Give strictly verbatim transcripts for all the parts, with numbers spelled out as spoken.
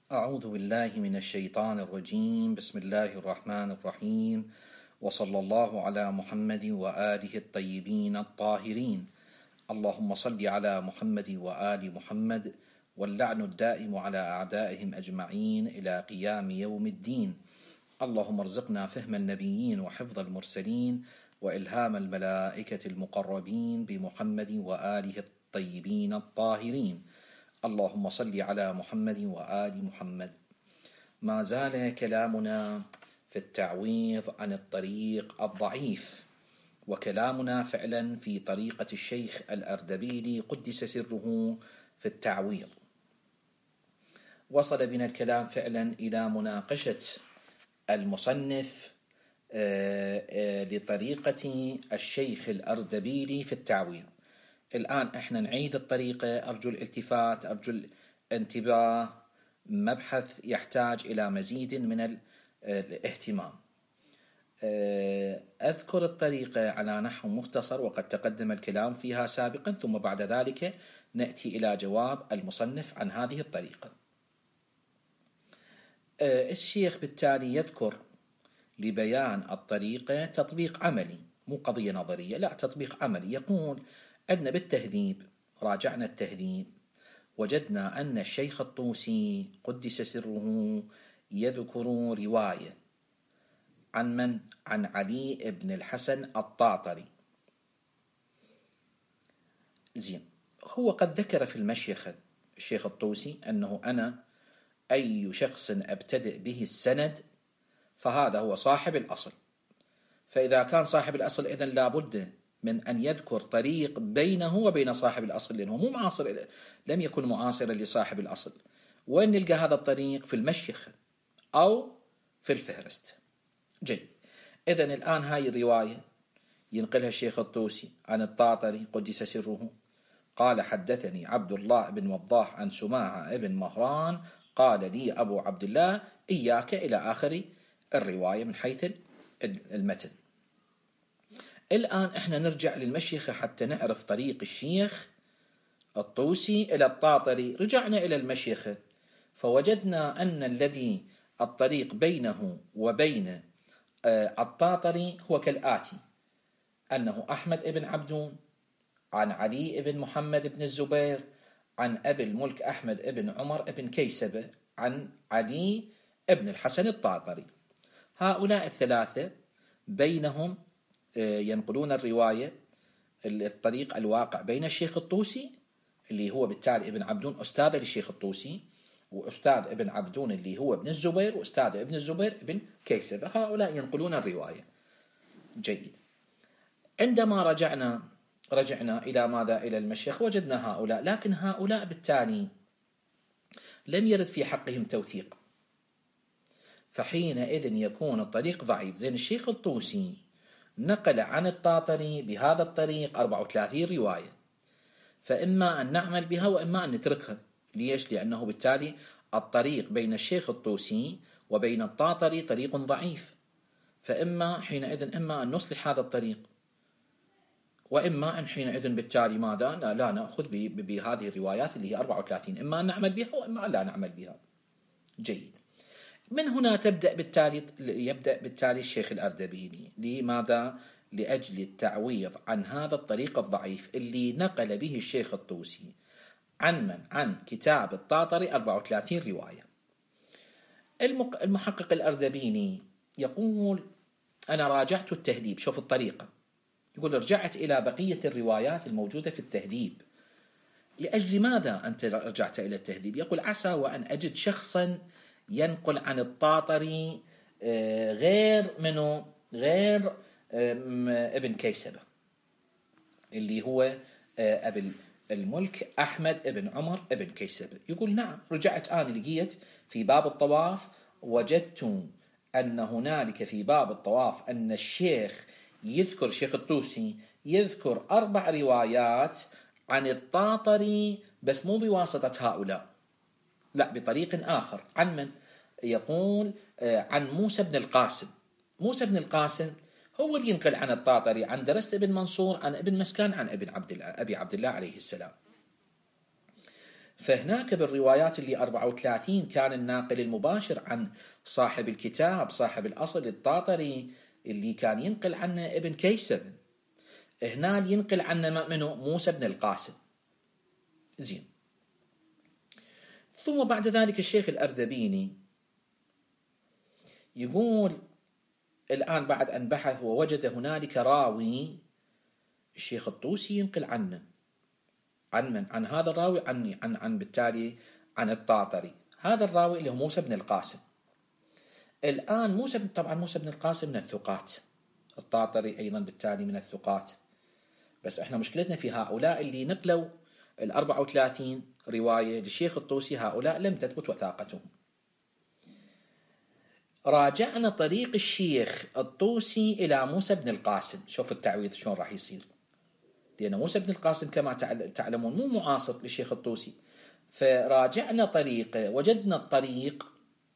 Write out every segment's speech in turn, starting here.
أعوذ بالله من الشيطان الرجيم. بسم الله الرحمن الرحيم، وصلى الله على محمد وآله الطيبين الطاهرين. اللهم صل على محمد وآل محمد، واللعن الدائم على أعدائهم أجمعين إلى قيام يوم الدين. اللهم ارزقنا فهم النبيين وحفظ المرسلين وإلهام الملائكة المقربين بمحمد وآله الطيبين الطاهرين. اللهم صل على محمد وآل محمد. ما زال كلامنا في التعويض عن الطريق الضعيف، وكلامنا فعلا في طريقة الشيخ الأردبيلي قدس سره في التعويض. وصل بنا الكلام فعلا إلى مناقشة المصنف لطريقة الشيخ الأردبيلي في التعويض. الآن احنا نعيد الطريقة، أرجو الالتفات، أرجو الانتباه، مبحث يحتاج إلى مزيد من الاهتمام. أذكر الطريقة على نحو مختصر وقد تقدم الكلام فيها سابقا، ثم بعد ذلك نأتي إلى جواب المصنف عن هذه الطريقة. الشيخ بالتالي يذكر لبيان الطريقة تطبيق عملي، مو قضية نظرية، لا، تطبيق عملي. يقول أن بالتهذيب، راجعنا التهذيب، وجدنا أن الشيخ الطوسي قدس سره يذكر رواية عن من؟ عن علي بن الحسن الطاطري. زين، هو قد ذكر في المشيخة الشيخ الطوسي أنه أنا أي شخص أبتدئ به السند فهذا هو صاحب الأصل. فإذا كان صاحب الأصل إذن لابد من أن يذكر طريق بينه وبين صاحب الأصل، لأنه مو معاصر، لم يكن معاصرا لصاحب الأصل. وين نلقى هذا الطريق؟ في المشيخة أو في الفهرست. جيد، إذن الآن هاي الرواية ينقلها الشيخ الطوسي عن الطاطري قدس سره. قال: حدثني عبد الله بن وضاح عن سماعة بن مهران قال لي أبو عبد الله إياك، إلى آخر الرواية من حيث المتن. الآن احنا نرجع للمشيخة حتى نعرف طريق الشيخ الطوسي إلى الطاطري. رجعنا إلى المشيخة فوجدنا أن الذي الطريق بينه وبين الطاطري هو كالآتي: أنه أحمد بن عبدون عن علي بن محمد بن الزبير عن أبي الملك أحمد بن عمر بن كيسبة عن علي بن الحسن الطاطري. هؤلاء الثلاثة بينهم ينقلون الرواية، الطريق الواقع بين الشيخ الطوسي اللي هو بالتالي ابن عبدون أستاذ للشيخ الطوسي، وأستاذ ابن عبدون اللي هو ابن الزبير، وأستاذ ابن الزبير ابن كيسبة. هؤلاء ينقلون الرواية. جيد، عندما رجعنا رجعنا إلى ماذا؟ إلى المشيخ، وجدنا هؤلاء، لكن هؤلاء بالتالي لم يرد في حقهم توثيق، فحينئذ يكون الطريق ضعيف. زين، الشيخ الطوسي نقل عن الطاطري بهذا الطريق أربعة وثلاثين رواية، فإما أن نعمل بها وإما أن نتركها. ليش؟ لأنه بالتالي الطريق بين الشيخ الطوسي وبين الطاطري طريق ضعيف، فإما حينئذ إما أن نصلح هذا الطريق، وإما أن حينئذ بالتالي ماذا؟ لا, لا نأخذ بهذه الروايات اللي هي أربعة وثلاثين، إما أن نعمل بها وإما أن لا نعمل بها. جيد، من هنا تبدأ بالتالي يبدأ بالتالي الشيخ الأردبيلي لماذا؟ لأجل التعويض عن هذا الطريق الضعيف اللي نقل به الشيخ الطوسي عن من؟ عن كتاب الطاطري أربعة وثلاثين رواية. المحقق الأردبيلي يقول: أنا راجعت التهذيب. شوف الطريقة، يقول: رجعت إلى بقية الروايات الموجودة في التهذيب. لأجل ماذا أنت رجعت إلى التهذيب؟ يقول: عسى وأن أجد شخصا ينقل عن الطاطري غير منه، غير ابن كيسبة اللي هو أبي الملك أحمد بن عمر بن كيسبة. يقول: نعم، رجعت أنا لقيت في باب الطواف، وجدت أن هنالك في باب الطواف أن الشيخ يذكر الشيخ الطوسي يذكر أربع روايات عن الطاطري، بس مو بواسطة هؤلاء، لا، بطريق آخر. عن من؟ يقول: عن موسى بن القاسم. موسى بن القاسم هو اللي ينقل عن الطاطري عن درست بن منصور عن ابن مسكان عن ابن عبد الله أبي عبد الله عليه السلام. فهناك بالروايات اللي أربعة وثلاثين كان الناقل المباشر عن صاحب الكتاب صاحب الأصل الطاطري اللي كان ينقل عنه ابن كيسب، هنا ينقل عنه منه موسى بن القاسم. زين. ثم بعد ذلك الشيخ الأردبيني يقول الآن بعد أن بحث ووجد هنالك راوي الشيخ الطوسي ينقل عنه، عن من؟ عن هذا الراوي، عن عن عن بالتالي عن الطاطري، هذا الراوي اللي هو موسى بن القاسم. الآن موسى طبعا موسى بن القاسم من الثقات، الطاطري أيضا بالتالي من الثقات، بس احنا مشكلتنا في هؤلاء اللي نقلوا الأربعة وثلاثين رواية للشيخ الطوسي، هؤلاء لم تثبت وثاقتهم. راجعنا طريق الشيخ الطوسي إلى موسى بن القاسم، شوف التعويض شلون راح يصير، لأن موسى بن القاسم كما تعلمون مو معاصر للشيخ الطوسي، فراجعنا طريقه وجدنا الطريق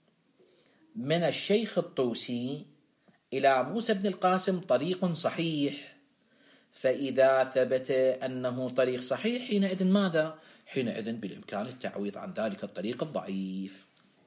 من الشيخ الطوسي إلى موسى بن القاسم طريق صحيح، فإذا ثبت أنه طريق صحيح حينئذ ماذا؟ حينئذ بالإمكان التعويض عن ذلك الطريق الضعيف.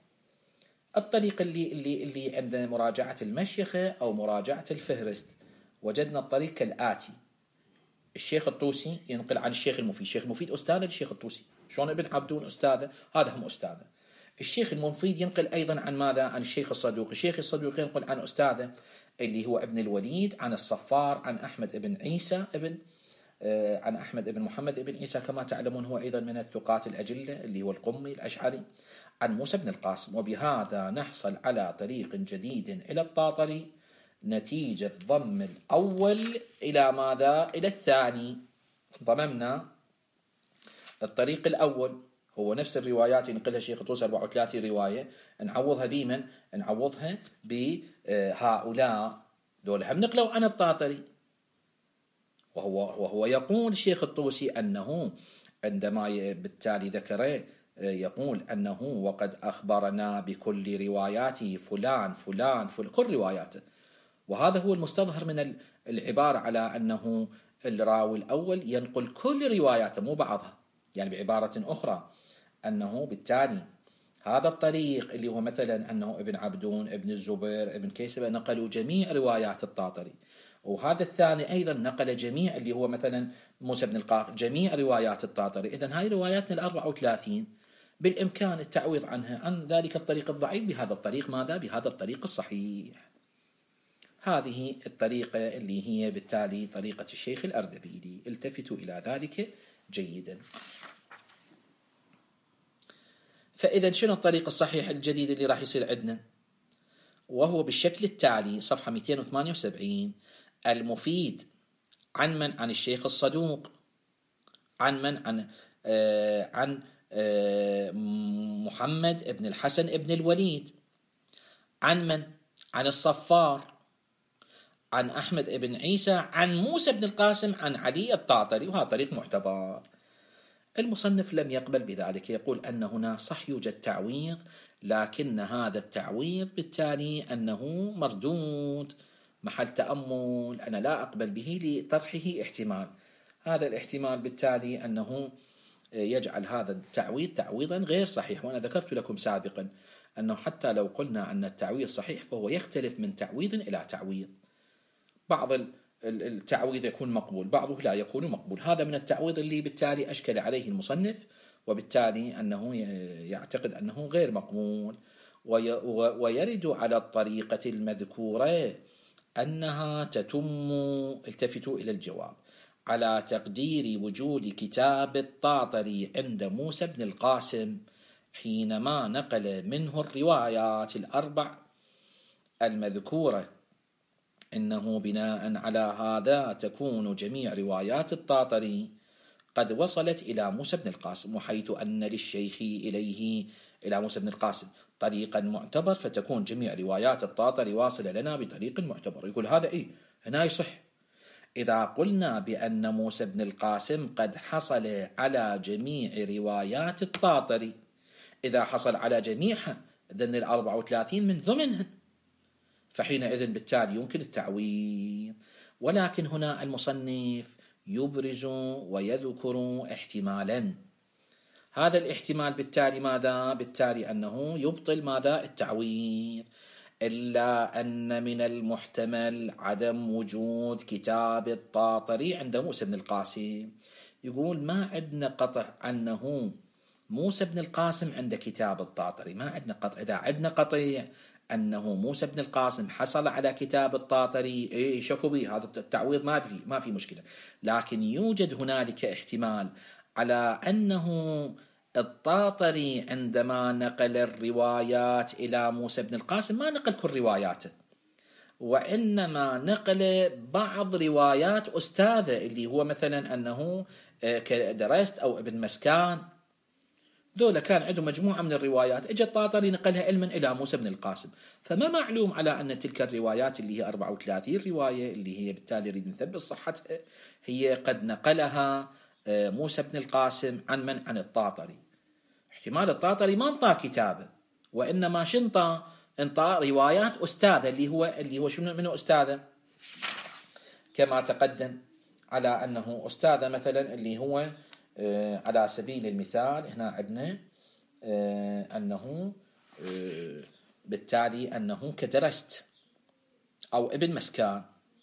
الطريق اللي اللي اللي عند مراجعة المشيخة أو مراجعة الفهرست وجدنا الطريق كالآتي: الشيخ الطوسي ينقل عن الشيخ المفيد، الشيخ المفيد أستاذ للشيخ الطوسي، شلون ابن عبدون أستاذه، هذا هم أستاذه. الشيخ المفيد ينقل أيضا عن ماذا؟ عن الشيخ الصدوق، الشيخ الصدوق ينقل عن أستاذه اللي هو ابن الوليد عن الصفار عن أحمد ابن عيسى ابن آه عن أحمد ابن محمد ابن عيسى كما تعلمون هو أيضا من الثقات الأجلة اللي هو القمي الأشعري عن موسى بن القاسم. وبهذا نحصل على طريق جديد إلى الطاطري نتيجة ضم الأول إلى ماذا؟ إلى الثاني. ضممنا الطريق الأول هو نفس الروايات ينقلها الشيخ الطوسي أربعة وثلاثين رواية، نعوضها بمن؟ نعوضها بهؤلاء دول هم نقلوا عن الطاطري. وهو وهو يقول الشيخ الطوسي أنه عندما بالتالي ذكره يقول أنه وقد أخبرنا بكل رواياته فلان فلان فلان كل رواياته، وهذا هو المستظهر من العبارة على أنه الراوي الأول ينقل كل رواياته مو بعضها، يعني بعبارة أخرى أنه بالتالي هذا الطريق اللي هو مثلا أنه ابن عبدون ابن الزبير ابن كيسبة نقلوا جميع روايات الطاطري، وهذا الثاني أيضا نقل جميع اللي هو مثلا موسى بن القاسم جميع روايات الطاطري. إذن هاي رواياتنا الأربعة وثلاثين بالإمكان التعويض عنها عن ذلك الطريق الضعيف بهذا الطريق ماذا؟ بهذا الطريق الصحيح. هذه الطريقة اللي هي بالتالي طريقة الشيخ الأردبيلي، التفتوا إلى ذلك جيدا. فإذا شنو الطريق الصحيح الجديد اللي راح يصير عندنا؟ وهو بالشكل التالي، صفحة مئتين وثمانية وسبعين: المفيد عن من؟ عن الشيخ الصدوق، عن من؟ عن آه عن آه محمد ابن الحسن ابن الوليد، عن من؟ عن الصفار، عن أحمد ابن عيسى، عن موسى بن القاسم، عن علي الطاطري، وهذا طريق معتبر. المصنف لم يقبل بذلك، يقول أن هنا صح يوجد تعويض، لكن هذا التعويض بالتالي أنه مردود محل تأمل، أنا لا أقبل به لطرحه احتمال، هذا الاحتمال بالتالي أنه يجعل هذا التعويض تعويضا غير صحيح. وأنا ذكرت لكم سابقا أنه حتى لو قلنا أن التعويض صحيح فهو يختلف من تعويض إلى تعويض، بعض التعويض يكون مقبول بعضه لا يكون مقبول. هذا من التعويض اللي بالتالي أشكل عليه المصنف، وبالتالي أنه يعتقد أنه غير مقبول. ويرد على الطريقة المذكورة أنها تتم، التفتوا إلى الجواب، على تقدير وجود كتاب الطاطري عند موسى بن القاسم حينما نقل منه الروايات الأربع المذكورة، إنه بناء على هذا تكون جميع روايات الطاطري قد وصلت إلى موسى بن القاسم، وحيث أن للشيخ إليه إلى موسى بن القاسم طريقا معتبر فتكون جميع روايات الطاطري واصلة لنا بطريق معتبر. يقول هذا إيه هنا يصح إذا قلنا بأن موسى بن القاسم قد حصل على جميع روايات الطاطري، إذا حصل على جميعها إذن الأربعة وثلاثين من ضمنها، فحينئذ بالتالي يمكن التعويض. ولكن هنا المصنف يبرز ويذكر احتمالا، هذا الاحتمال بالتالي ماذا؟ بالتالي أنه يبطل ماذا؟ التعويض. إلا أن من المحتمل عدم وجود كتاب الطاطري عند موسى بن القاسم. يقول ما عندنا قطع أنه موسى بن القاسم عند كتاب الطاطري، ما عندنا قطع. إذا عندنا قطع أنه موسى بن القاسم حصل على كتاب الطاطري، إيه شكو به، هذا التعويض ما في ما في مشكلة. لكن يوجد هنالك احتمال على أنه الطاطري عندما نقل الروايات إلى موسى بن القاسم ما نقل كل رواياته، وإنما نقل بعض روايات أستاذه اللي هو مثلا أنه درست أو ابن مسكان، دولة كان عندهم مجموعة من الروايات، اجى الطاطري نقلها علما إلى موسى بن القاسم. فما معلوم على أن تلك الروايات اللي هي أربعة وثلاثين رواية اللي هي بالتالي نريد نثبت صحتها، هي قد نقلها موسى بن القاسم عن من؟ عن الطاطري. احتمال الطاطري ما انطى كتابه، وإنما شنطى انطى روايات أستاذه اللي هو اللي هو شنو منه أستاذه، كما تقدم على أنه أستاذه مثلا اللي هو آه على سبيل المثال هنا عندنا آه أنه آه بالتالي أنه كدرست أو ابن مسكان.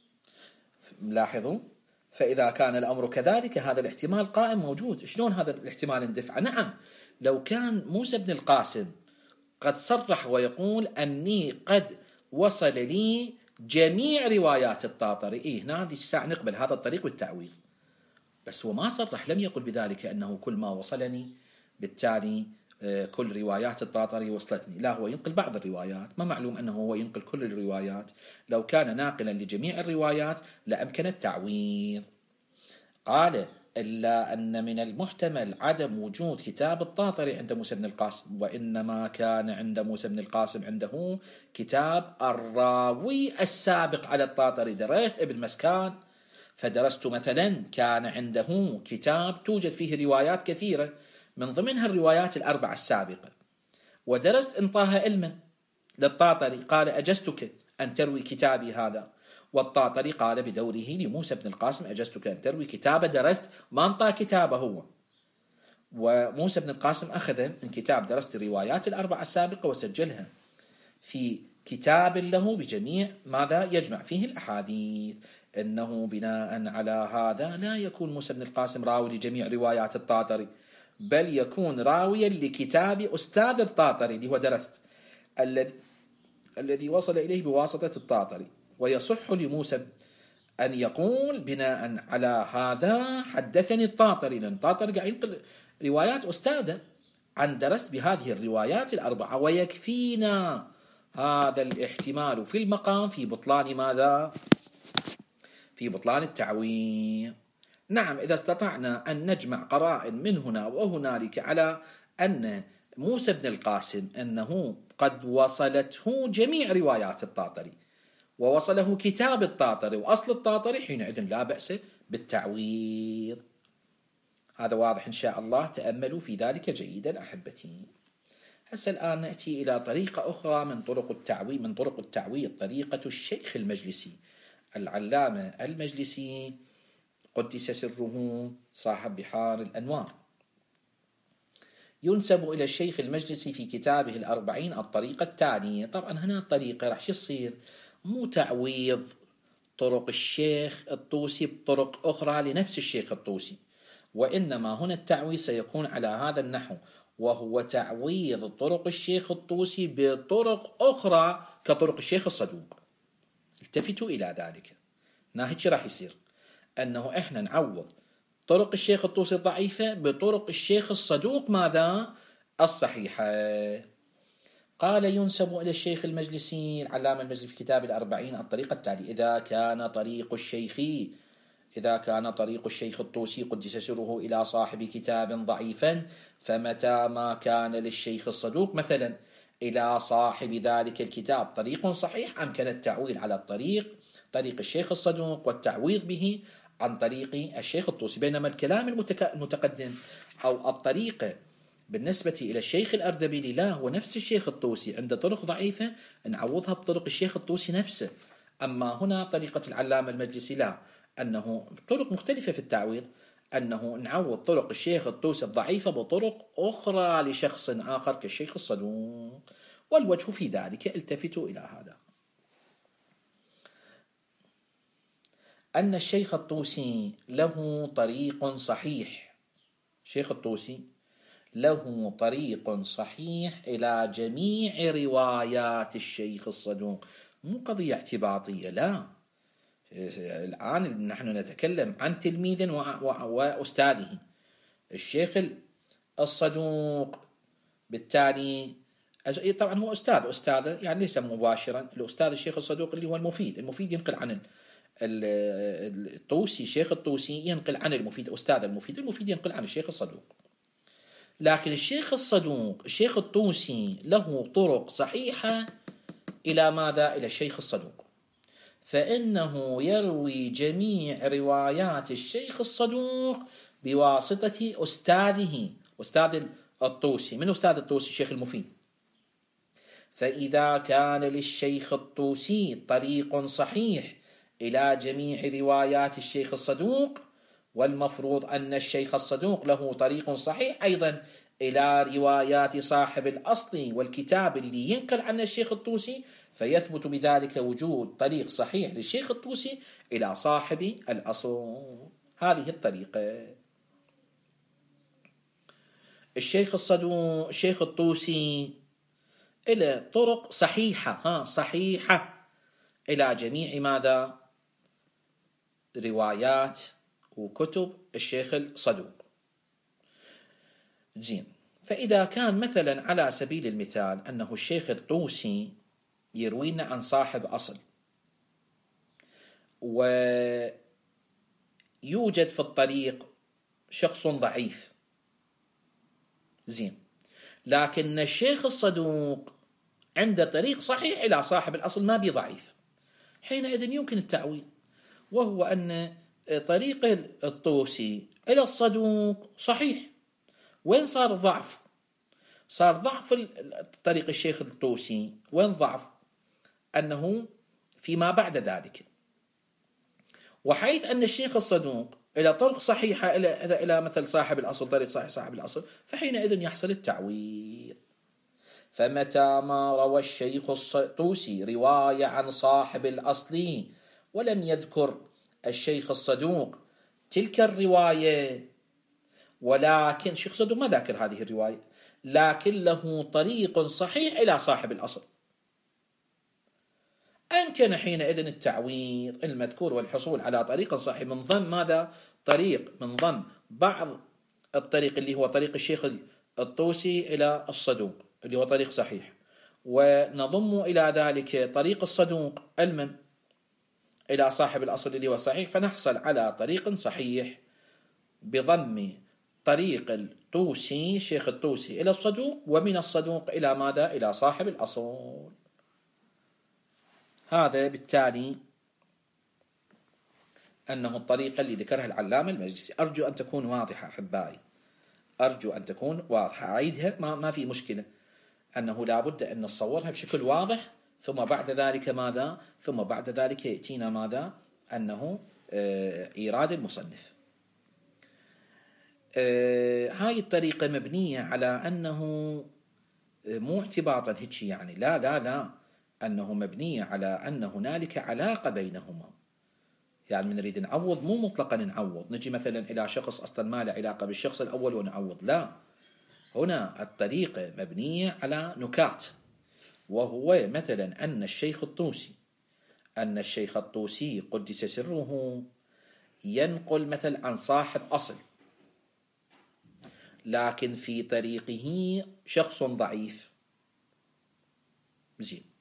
لاحظوا، فإذا كان الأمر كذلك هذا الاحتمال قائم موجود. شلون هذا الاحتمال اندفع؟ نعم، لو كان موسى بن القاسم قد صرح ويقول أني قد وصل لي جميع روايات الطاطري، إيه هنا هذه الساعة نقبل هذا الطريق بالتعويض. بس هو ما صرح، لم يقل بذلك أنه كل ما وصلني بالتالي كل روايات الطاطري وصلتني، لا، هو ينقل بعض الروايات، ما معلوم أنه هو ينقل كل الروايات. لو كان ناقلا لجميع الروايات لأمكن التعويض. قال إلا أن من المحتمل عدم وجود كتاب الطاطري عند موسى بن القاسم، وإنما كان عند موسى بن القاسم عنده كتاب الراوي السابق على الطاطري. درست ابن مسكان فدرست مثلا كان عنده كتاب توجد فيه روايات كثيرة، من ضمنها الروايات الأربعة السابقة، ودرست انطاها علما للطاطري، قال أجزتك أن تروي كتابي هذا. والطاطري قال بدوره لموسى بن القاسم أجزتك أن تروي كتابه درست، ما انطى كتابه هو. وموسى بن القاسم أخذ من كتاب درست الروايات الأربعة السابقة وسجلها في كتاب له بجميع ماذا يجمع فيه الأحاديث. إنه بناء على هذا لا يكون موسى بن القاسم راوي لجميع روايات الطاطري، بل يكون راويا لكتاب أستاذ الطاطري اللي هو درست الذي الذي وصل إليه بواسطة الطاطري. ويصح لموسى أن يقول بناء على هذا حدثني الطاطري، لأن الطاطري قاعد ينقل روايات أستاذه عن درست بهذه الروايات الأربعة، ويكفينا هذا الاحتمال في المقام في بطلان ماذا؟ في بطلان التعويض. نعم، إذا استطعنا أن نجمع قرائن من هنا وهنالك على أن موسى بن القاسم أنه قد وصلته جميع روايات الطاطري ووصله كتاب الطاطري وأصل الطاطري، حينئذ لا بأس بالتعويض. هذا واضح إن شاء الله، تأملوا في ذلك جيدا أحبتي. هسه الآن نأتي إلى طريقة أخرى من طرق التعويض من طرق التعويض طريقة الشيخ المجلسي العلامة المجلسي قدس سره صاحب بحار الأنوار. ينسب إلى الشيخ المجلسي في كتابه الأربعين الطريقة التالية. طبعا هنا الطريقة راح يصير مو تعويض طرق الشيخ الطوسي بطرق أخرى لنفس الشيخ الطوسي، وإنما هنا التعويض سيكون على هذا النحو، وهو تعويض طرق الشيخ الطوسي بطرق أخرى كطرق الشيخ الصدوق. التفتوا إلى ذلك. ناهيك راح يصير أنه إحنا نعوض طرق الشيخ الطوسي الضعيفة بطرق الشيخ الصدوق ماذا؟ الصحيحة. قال ينسب إلى الشيخ المجلسي العلامة المجلسي في كتاب الأربعين الطريقة التالية: إذا كان طريق الشيخ إذا كان طريق الشيخ الطوسي قدس سره إلى صاحب كتاب ضعيفا، فمتى ما كان للشيخ الصدوق مثلا إلى صاحب ذلك الكتاب طريق صحيح، أمكن التعويل على الطريق طريق الشيخ الصدوق والتعويض به عن طريق الشيخ الطوسي. بينما الكلام المتقدم أو الطريقة بالنسبة إلى الشيخ الأردبيلي لا، هو نفس الشيخ الطوسي عنده طرق ضعيفة نعوضها بطرق الشيخ الطوسي نفسه. أما هنا طريقة العلامة المجلسي لا، أنه طرق مختلفة في التعويض، أنه نعوض طرق الشيخ الطوسي الضعيفة بطرق أخرى لشخص آخر كالشيخ الصدوق، والوجه في ذلك التفتوا إلى هذا: أن الشيخ الطوسي له طريق صحيح، الشيخ الطوسي له طريق صحيح إلى جميع روايات الشيخ الصدوق، مو قضية اعتباطية، لا. الآن نحن نتكلم عن تلميذ وأستاذه الشيخ الصدوق، بالتالي طبعا هو أستاذ أستاذه يعني ليس مباشرا، الأستاذ الشيخ الصدوق اللي هو المفيد، المفيد ينقل عن الطوسي، شيخ الطوسي ينقل عن المفيد، أستاذ المفيد، المفيد ينقل عن الشيخ الصدوق. لكن الشيخ الصدوق الشيخ الطوسي له طرق صحيحة إلى ماذا؟ إلى الشيخ الصدوق، فإنه يروي جميع روايات الشيخ الصدوق بواسطة أستاذه، أستاذ الطوسي. من أستاذ الطوسي؟ الشيخ المفيد. فإذا كان للشيخ الطوسي طريق صحيح إلى جميع روايات الشيخ الصدوق، والمفروض أن الشيخ الصدوق له طريق صحيح أيضا إلى روايات صاحب الأصل والكتاب اللي ينقل عن الشيخ الطوسي، فيثبت بذلك وجود طريق صحيح للشيخ الطوسي إلى صاحب الأصل. هذه الطريقة. الشيخ الصدوق الشيخ الطوسي إلى طرق صحيحة ها صحيحة إلى جميع ماذا؟ روايات وكتب الشيخ الصدوق. زين. فإذا كان مثلا على سبيل المثال أنه الشيخ الطوسي يروينا عن صاحب أصل، ويوجد في الطريق شخص ضعيف، زين، لكن الشيخ الصدوق عنده طريق صحيح إلى صاحب الأصل ما بضعيف، حينئذ يمكن التعويض، وهو أن طريق الطوسي إلى الصدوق صحيح. وين صار ضعف؟ صار ضعف طريق الشيخ الطوسي، وين ضعف؟ أنه فيما بعد ذلك، وحيث أن الشيخ الصدوق إلى طرق صحيحة إلى إلى مثل صاحب الأصل، طريق صحيح صاحب الأصل، فحينئذ يحصل التعويض. فمتى ما روى الشيخ الطوسي رواية عن صاحب الأصل ولم يذكر الشيخ الصدوق تلك الرواية، ولكن الشيخ الصدوق ما ذكر هذه الرواية، لكن له طريق صحيح إلى صاحب الأصل، أمكن حينئذ التعويض المذكور والحصول على طريق صحيح من ضمن ماذا؟ طريق من ضمن بعض الطريق اللي هو طريق الشيخ الطوسي إلى الصدوق اللي هو طريق صحيح، ونضم إلى ذلك طريق الصدوق المن إلى صاحب الأصل اللي هو صحيح، فنحصل على طريق صحيح بضم طريق الطوسي شيخ الطوسي إلى الصدوق، ومن الصدوق إلى ماذا؟ إلى صاحب الأصل. هذا بالتالي أنه الطريقة اللي ذكرها العلامة المجلسي. أرجو أن تكون واضحة أحبائي، أرجو أن تكون واضحة. أعيدها ما, ما في مشكلة، أنه لابد أن نصورها بشكل واضح، ثم بعد ذلك ماذا؟ ثم بعد ذلك يأتينا ماذا؟ أنه إيراد المصنف. هاي الطريقة مبنية على أنه مو اعتباطا هيك يعني، لا لا لا، أنه مبنية على أن هنالك علاقة بينهما. يعني من نريد نعوض مو مطلقا نعوض، نجي مثلا إلى شخص أصلا ما له علاقة بالشخص الأول ونعوض، لا، هنا الطريقة مبنية على نكات، وهو مثلا أن الشيخ الطوسي أن الشيخ الطوسي قدس سره ينقل مثل عن صاحب أصل، لكن في طريقه شخص ضعيف، زين.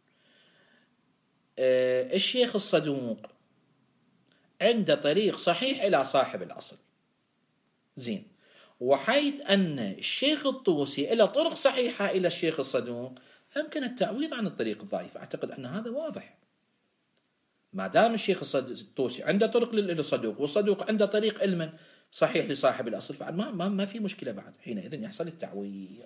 آه الشيخ الصدوق عنده طريق صحيح إلى صاحب الأصل، زين، وحيث أن الشيخ الطوسي إلى طرق صحيحة إلى الشيخ الصدوق، يمكن التعويض عن الطريق الضعيف. أعتقد أن هذا واضح. ما دام الشيخ الطوسي عنده طرق للصدوق والصدوق عنده طريق علما صحيح لصاحب الأصل، فما ما, ما في مشكلة بعد، حينئذ يحصل التعويض.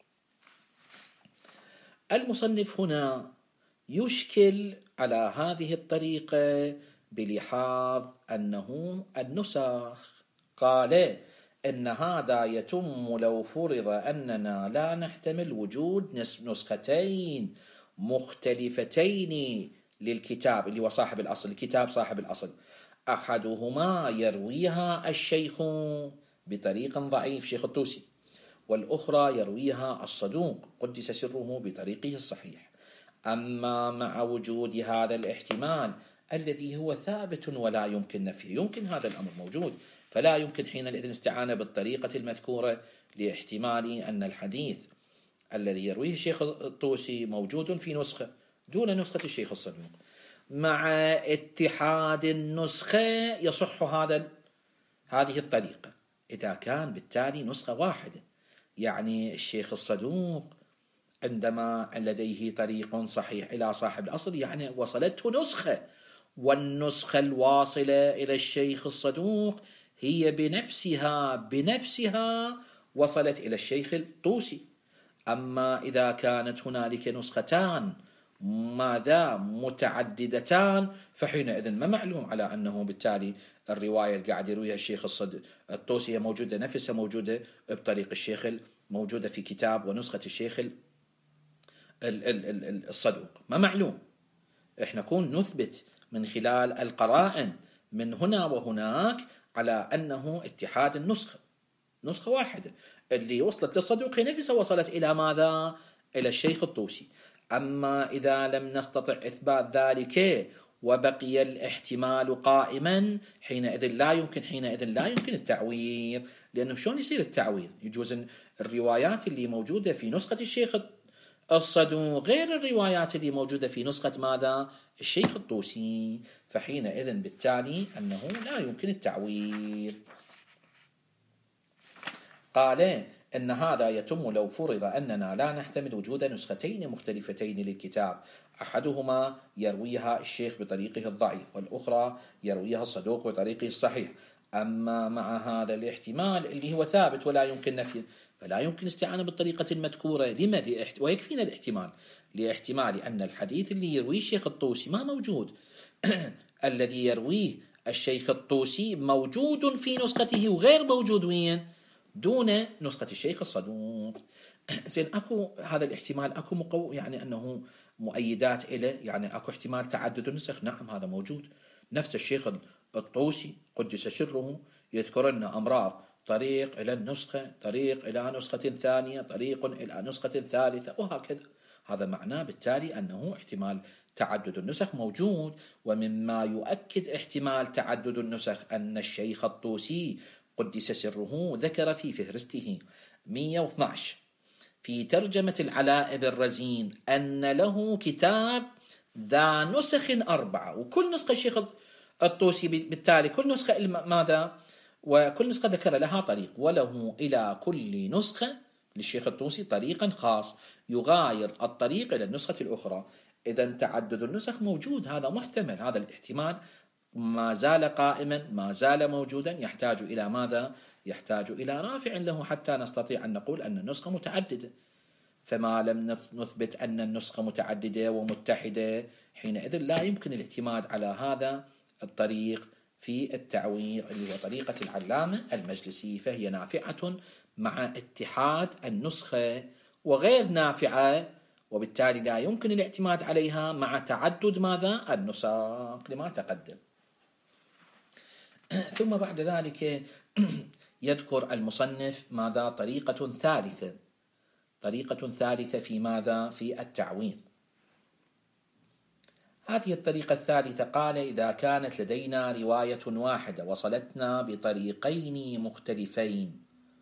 المصنف هنا يشكل على هذه الطريقة بلحاظ أنه النسخ قال إن هذا يتم لو فرض أننا لا نحتمل وجود نسختين مختلفتين للكتاب، اللي هو صاحب الأصل، الكتاب صاحب الأصل، أحدهما يرويها الشيخ بطريق ضعيف شيخ الطوسي، والأخرى يرويها الصدوق قدس سره بطريقه الصحيح. أما مع وجود هذا الاحتمال الذي هو ثابت ولا يمكن نفيه، يمكن هذا الأمر موجود، فلا يمكن حينئذ الاستعانة بالطريقة المذكورة لاحتمال أن الحديث الذي يرويه الشيخ الطوسي موجود في نسخة دون نسخة الشيخ الصدوق. مع اتحاد النسخة يصح هذا هذه الطريقة إذا كان بالتالي نسخة واحدة، يعني الشيخ الصدوق عندما لديه طريق صحيح إلى صاحب الأصل يعني وصلته نسخة، والنسخة الواصلة إلى الشيخ الصدوق هي بنفسها بنفسها وصلت إلى الشيخ الطوسي. أما إذا كانت هنالك نسختان ماذا متعددتان فحينئذ ما معلوم على أنه بالتالي الرواية اللي قاعد يرويها الشيخ الطوسي هي موجودة نفسها موجودة بطريق الشيخ موجودة في كتاب ونسخة الشيخ الصدوق، ما معلوم. احنا نكون نثبت من خلال القرائن من هنا وهناك على أنه اتحاد النسخة، نسخة واحدة اللي وصلت للصدوق نفسها وصلت إلى ماذا؟ إلى الشيخ الطوسي. أما إذا لم نستطع إثبات ذلك وبقي الاحتمال قائما حينئذ لا يمكن حينئذ لا يمكن التعويض، لأنه شلون يصير التعويض؟ يجوز الروايات اللي موجودة في نسخة الشيخ الصدوق غير الروايات اللي موجودة في نسخة ماذا؟ الشيخ الطوسي، فحينئذ بالتالي أنه لا يمكن التعويض. قال إن هذا يتم لو فرض أننا لا نحتمل وجود نسختين مختلفتين للكتاب، أحدهما يرويها الشيخ بطريقه الضعيف والأخرى يرويها الصدوق بطريقه الصحيح. أما مع هذا الاحتمال اللي هو ثابت ولا يمكن نفيه فلا يمكن استعانة بالطريقة المذكورة. لما؟ ويكفينا الاحتمال لاحتمال أن الحديث اللي يرويه الشيخ الطوسي ما موجود الذي يرويه الشيخ الطوسي موجود في نسخته وغير موجود وين؟ دون نسخة الشيخ الصدوق. زين أكو هذا الاحتمال أكو مقو يعني أنه مؤيدات إليه، يعني أكو احتمال تعدد النسخ، نعم هذا موجود. نفس الشيخ الطوسي قدس سره يذكر لنا أمرار طريق إلى النسخة، طريق إلى نسخة ثانية، طريق إلى نسخة ثالثة وهكذا. هذا معناه بالتالي أنه احتمال تعدد النسخ موجود. ومما يؤكد احتمال تعدد النسخ أن الشيخ الطوسي قدس سره ذكر في فهرسته مئة واثني عشر في ترجمة العلاء بن رزين أن له كتاب ذا نسخ أربعة، وكل نسخة الشيخ الطوسي بالتالي كل نسخة ماذا؟ وكل نسخة ذكر لها طريق، وله إلى كل نسخة للشيخ الطوسي طريقا خاص يغاير الطريق إلى النسخة الأخرى. إذا تعدد النسخ موجود، هذا محتمل، هذا الاحتمال ما زال قائما ما زال موجودا، يحتاج إلى ماذا؟ يحتاج إلى رافع له حتى نستطيع أن نقول أن النسخة متعددة. فما لم نثبت أن النسخة متعددة ومتحدة حينئذ لا يمكن الاعتماد على هذا الطريق في التعويض اللي هو طريقة العلامة المجلسي، فهي نافعة مع اتحاد النسخة وغير نافعة، وبالتالي لا يمكن الاعتماد عليها مع تعدد ماذا؟ النسخ لما تقدم. ثم بعد ذلك يذكر المصنف ماذا؟ طريقة ثالثة، طريقة ثالثة في ماذا؟ في التعويض. هذه الطريقة الثالثة قال إذا كانت لدينا رواية واحدة وصلتنا بطريقين مختلفين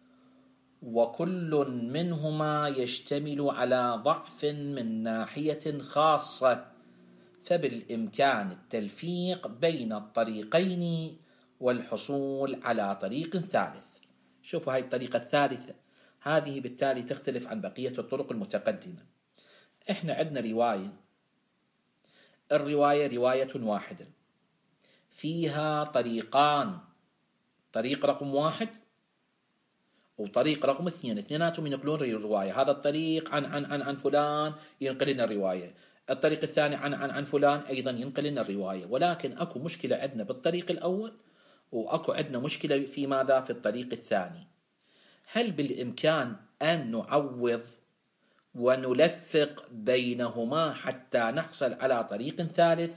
وكل منهما يشتمل على ضعف من ناحية خاصة، فبالإمكان التلفيق بين الطريقين والحصول على طريق ثالث. شوفوا هاي الطريقة الثالثة، هذه بالتالي تختلف عن بقية الطرق المتقدمة. إحنا عندنا رواية، الرواية رواية واحدة فيها طريقان، طريق رقم واحد وطريق رقم اثنين، اثنيناتهم ينقلون الرواية. هذا الطريق عن عن عن عن فلان ينقل لنا الرواية، الطريق الثاني عن عن عن فلان أيضا ينقل لنا الرواية. ولكن أكو مشكلة عندنا بالطريق الأول وأكو عندنا مشكلة في ماذا؟ في الطريق الثاني. هل بالإمكان أن نعوض ونلفق بينهما حتى نحصل على طريق ثالث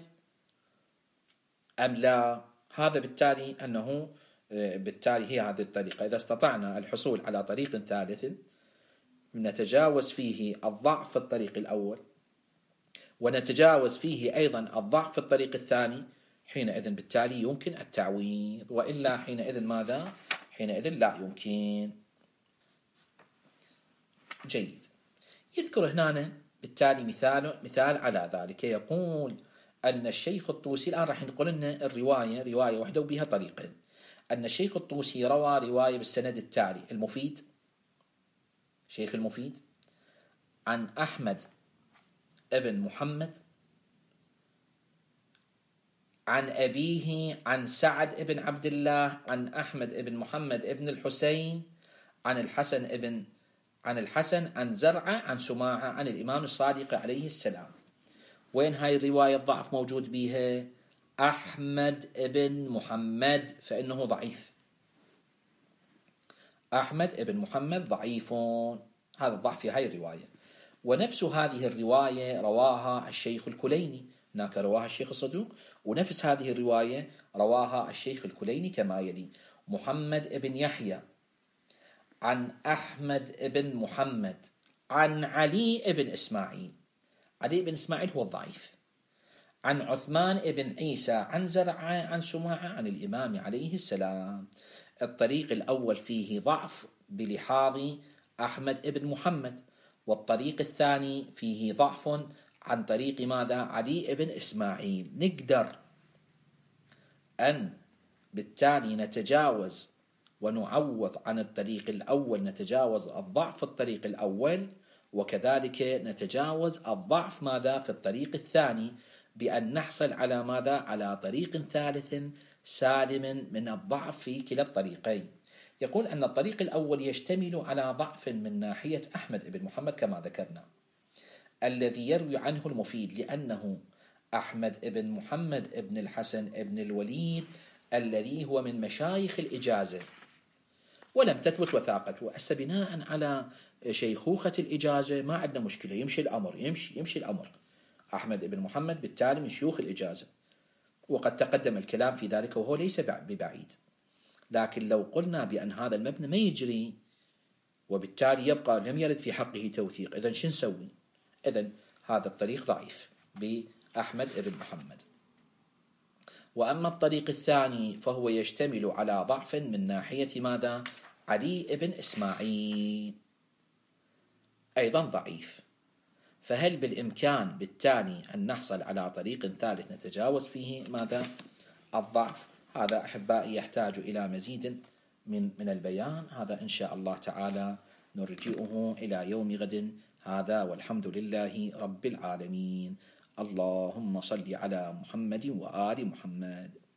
أم لا؟ هذا بالتالي أنه بالتالي هي هذه الطريقة. إذا استطعنا الحصول على طريق ثالث نتجاوز فيه الضعف في الطريق الأول ونتجاوز فيه أيضا الضعف في الطريق الثاني، حينئذ بالتالي يمكن التعويض، وإلا حينئذ ماذا؟ حينئذ لا يمكن. جيد. يذكر هنا بالتالي مثال مثال على ذلك. يقول أن الشيخ الطوسي، الآن راح نقول لنا الرواية رواية واحدة وبها طريقين، أن الشيخ الطوسي روى رواية بالسند التالي: المفيد، شيخ المفيد، عن أحمد ابن محمد عن أبيه عن سعد ابن عبد الله عن أحمد ابن محمد ابن الحسين عن الحسن ابن عن الحسن عن زرعة عن سماعة عن الإمام الصادق عليه السلام. وين هاي الرواية الضعف موجود بها؟ أحمد ابن محمد فإنه ضعيف، أحمد ابن محمد ضعيف، هذا الضعف في هاي الرواية. ونفس هذه الرواية رواها الشيخ الكليني، هناك رواها الشيخ الصدوق، ونفس هذه الرواية رواها الشيخ الكليني كما يلي: محمد ابن يحيى عن أحمد ابن محمد عن علي ابن إسماعيل، علي ابن إسماعيل هو الضعيف، عن عثمان ابن عيسى عن زرعة عن سماعة عن الإمام عليه السلام. الطريق الأول فيه ضعف بلحاظ أحمد ابن محمد، والطريق الثاني فيه ضعف عن طريق ماذا؟ علي ابن إسماعيل. نقدر أن بالتالي نتجاوز ونعوض عن الطريق الأول، نتجاوز الضعف في الطريق الأول، وكذلك نتجاوز الضعف ماذا؟ في الطريق الثاني، بأن نحصل على ماذا؟ على طريق ثالث سالم من الضعف في كلا الطريقين. يقول أن الطريق الأول يشتمل على ضعف من ناحية أحمد بن محمد كما ذكرنا، الذي يروي عنه المفيد، لأنه أحمد بن محمد بن الحسن بن الوليد الذي هو من مشايخ الإجازة ولم تثبت وثاقته. أس بناء على شيخوخة الإجازة ما عندنا مشكلة، يمشي الأمر، يمشي يمشي الأمر. أحمد بن محمد بالتالي من شيوخ الإجازة، وقد تقدم الكلام في ذلك وهو ليس ببعيد. لكن لو قلنا بأن هذا المبنى ما يجري وبالتالي يبقى لم يرد في حقه توثيق، إذن شو نسوي؟ إذن هذا الطريق ضعيف بأحمد بن محمد. وأما الطريق الثاني فهو يشتمل على ضعف من ناحية ماذا؟ علي بن إسماعيل، أيضا ضعيف. فهل بالإمكان بالتالي أن نحصل على طريق ثالث نتجاوز فيه ماذا؟ الضعف؟ هذا أحبائي يحتاج إلى مزيد من من البيان، هذا إن شاء الله تعالى نرجئه إلى يوم غد. هذا والحمد لله رب العالمين. اللهم صل على محمد وآل محمد.